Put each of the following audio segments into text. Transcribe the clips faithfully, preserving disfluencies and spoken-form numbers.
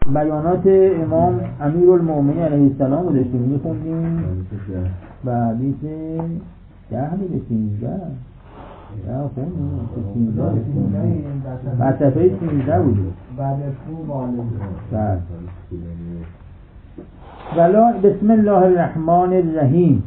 بیانات امام امیرالمؤمنین علیه السلام رو داشتیم میخوندیم و حدیث ده به سینزده نه خوندیم سینزده بعد صفحه سینزده بودیم بعد تو بالده ولا بسم الله الرحمن الرحیم.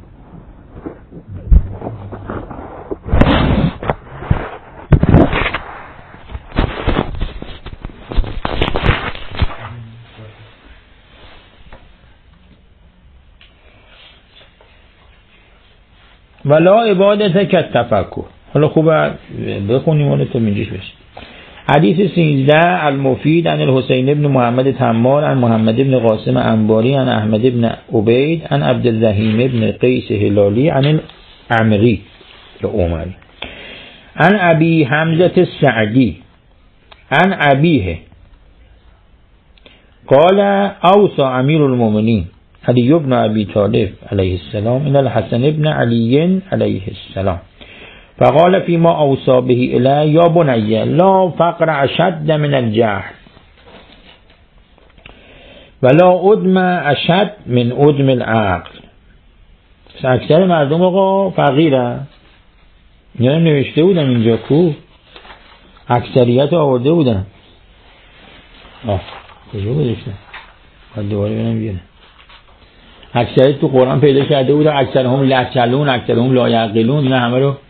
ولا عبادت که تفکر. حالا خوبه بخونیم اون تو منجیش بشه. حدیث سیزده المفید عن الحسین ابن محمد تمار عن محمد ابن قاسم انباری عن احمد ابن عبید عن عبدالرحیم ابن قیس هلالی عن العمری عمری عن ابی حمزة السعدی عن ابیه قال اوصى امیر المؤمنین علی ابن ابی طالب علیه السلام ان الحسن ابن علی علیه السلام فقال فيما اوصى به الی یا بنی لا فقر اشد من الجهل ولا عدم اشد من عدم العقل. اکثر مردم آقا فقیره، اینا نوشته بودن اینجا کو اکثریت آورده بودن. آه کجا گذاشتن؟ باید دوباره بینم بیاره. اکثریت تو قرآن پیدا کرده بودن اکثرهم لچلون اکثرهم لایعقلون. اینا همه رو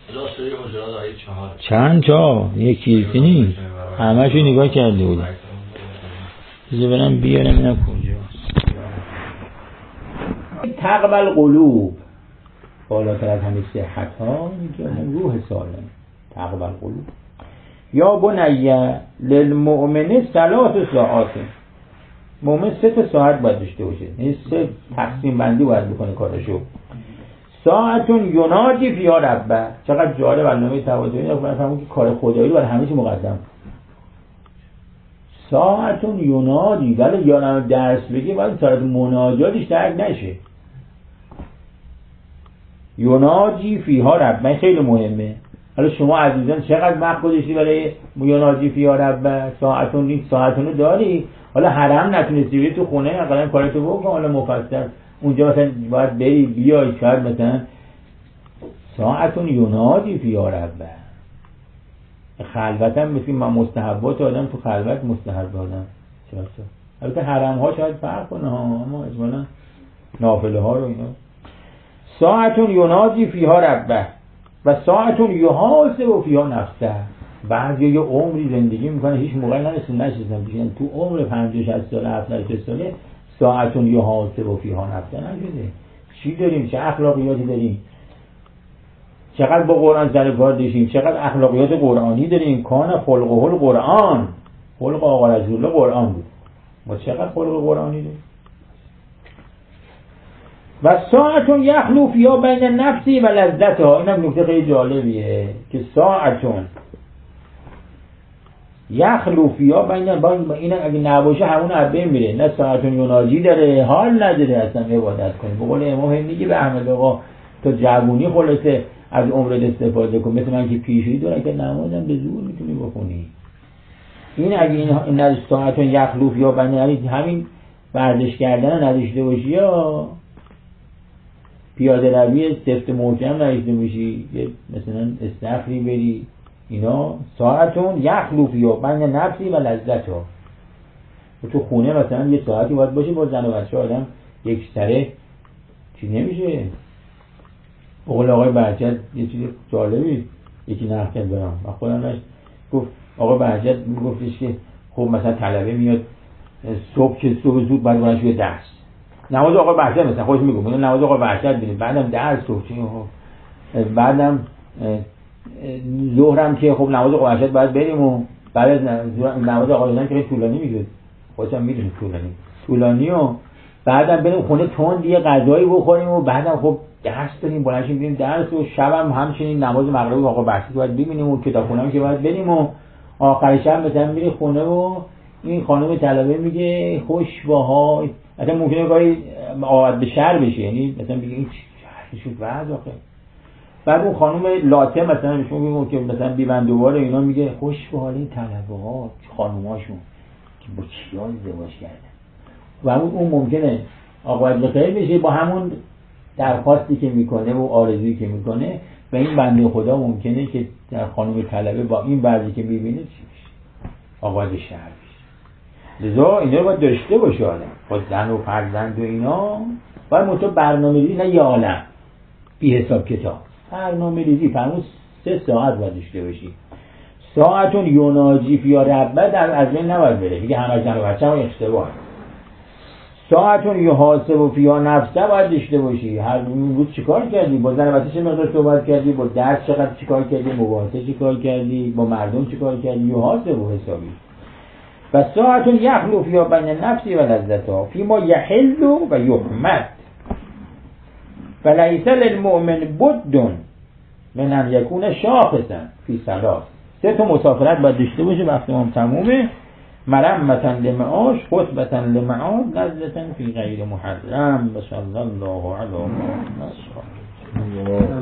چند تا یکی نیست همه شو نگاه کرده بودن. بذار برم بیارم اینا کجاست. تقبل قلوب بالاتر از همه صحت ها روح سالم. تقبل قلوب یا بنیه للمؤمن ثلاث ساعات. مؤمن سه تا ساعت باید داشته باشه، یعنی سه تقسیم بندی باید بکنه کارشو. ساعتون یناجی فیها ربه. چقدر جالب برنامه تواضعی رو فهمون که کار خدایی رو برای همه چی مقدم. ساعتون یناجی، ولی یارم درس بگی باید ساعت مناجاتش درک نشه. یناجی فیها ربه خیلی مهمه. حالا شما عزیزان چقدر وقت گذاشتی برای یناجی فیها ربه؟ ساعتون نیست، ساعتون رو داری. حالا حرم نتونستی بری تو خونه اقلا کارتو بکن. حالا مفصل اونجا مثلا باید بری بیای شاید مثلا ساعتون ینادی فیها ربه. خلوت هم مثل مستحبات آدم تو خلوت مستحب آدم چرا؟ البته حرم ها شاید فرق کنه ها، اما اجمالا نافله ها رو اینا. ساعتون ینادی فیها ربه و ساعتون یحاسب و فیها نفسه. بعضی یه عمری زندگی میکنه هیچ موقعی نرسید نشستن بشین تو عمر پنجاه شصت ساله هفتاد ساله ساعتون یحاسب و فیها نفسه نشده. چی داریم؟ چه اخلاقیاتی داریم؟ چقدر با قرآن سر کار داشتیم؟ چقدر اخلاقیات قرآنی داریم؟ کان خلقه القرآن. خلق آقا رسول الله قرآن بود. ما چقدر خلق قرآنی داریم؟ و ساعتون یخلو فیها بین نفسی و لذتها. اینم نکته خیلی جالبیه که ساعتون یخلو فیها بین با این اگه نباشه همون عبه میره. نه ساعتون یناجی داره حال نداره اصلا عبادت کنی. به قول امام میگه به احمد آقا تو جوونی خلاصه از عمرت استفاده کن، مثل من که پیشی داره که نمازم به زور میتونی بخونی. این اگه این این ساعتون یخلو فیها بین همین ورزش کردن نداشته باشی یا پیاده روی سفت محکم نداشته باشی، مثلا استخری بری اینا، ساعتون یخلو فیها بین نفسی و لذتها. تو خونه مثلا یه ساعتی باید باشه با زن و بچه آدم یک سره چی نمیشه. اقول آقای بهجت یه چیز جالبی یکی نقل کرد برام و خودم گفت آقای بهجت میگفتش که خب مثلا طلبه میاد صبح که صبح زود بعد برنش به درس نماز آقای بهجت مثلا خودش میگفت نماز آقای بهجت بینید بعدم درس صبح چی بعدم ظهرم که خب نماز آقای بهجت باید بریم و بعد از نماز آقای بهجت که طولانی میگه خودم میدونم طولانی طولانی و بعدم بریم خونه تند یه غذایی بخوریم و بعدم خب درس داریم بلنشیم بریم درس و شبم همچنین نماز مغرب آقا بهجت باید ببینیم و کتابخونه که باید بریم و آخر شب مثلا میری خونه و این خانم طلبه میگه خوش باها مثلا ممکنه گاهی عادت به شر بشه، یعنی مثلا بگه این چه شد وضع آخه. بعد اون خانم لاته مثلا نشون میگه که مثلا بیبندوبار اینا میگه خوش به حال این طلبه ها خانوماشون که با کیا ازدواج کردن و اون ممکنه عاقبت به خیر بشه با همون درخواستی که میکنه و آرزویی که میکنه، و این بنده خدا ممکنه که در خانم طلبه با این وضعی که میبینه چی بشه؟ عاقبت شر بشه. لذا اینا رو باید داشته باشه آدم، با زن و فرزند و اینا باید مطمئن برنامه‌ریزی، نه یه عالم بی حساب کتاب، برنامه‌ریزی. فرمود سه ساعت باید داشته باشی. ساعتون یوناجی فیا ربه در از بین نباید بره، دیگه همه زن و بچه هم اشتباه. ساعتون یحاسب و فیا نفسه باید داشته باشی. هر روز چیکار کردی؟ با زن و بچه چه مقدار صحبت کردی؟ با درس چقدر چیکار کردی؟ مباحثه چیکار کردی؟ با مردم چیکار کردی؟ یحاسب و حسابی. و ساعتون یخلو فیا بین نفسی و لذتها فیما یحل و یحمد فلیس للمؤمن بد من ان یکون شاخصا فی ثلاث. سه تا مسافرت باید داشته باشه وقت ما تمومه: مرمتا لمعاش، خطبتا لمعاد، لذتا فی غیر محرم. بسم الله علی محمد.